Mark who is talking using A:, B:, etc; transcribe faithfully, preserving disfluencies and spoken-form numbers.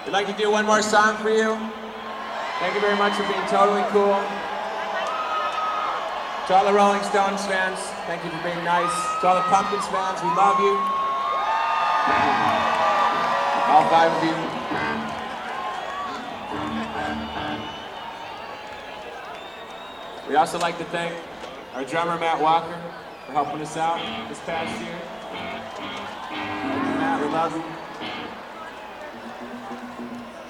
A: We'd like to do one more song for you. Thank you very much for being totally cool. To all the Rolling Stones fans, thank you for being nice. To all the Pumpkins fans, we love you. All five of you. We'd also like to thank our drummer, Matt Walker, for helping us out this past year. Thank you, Matt, we love you.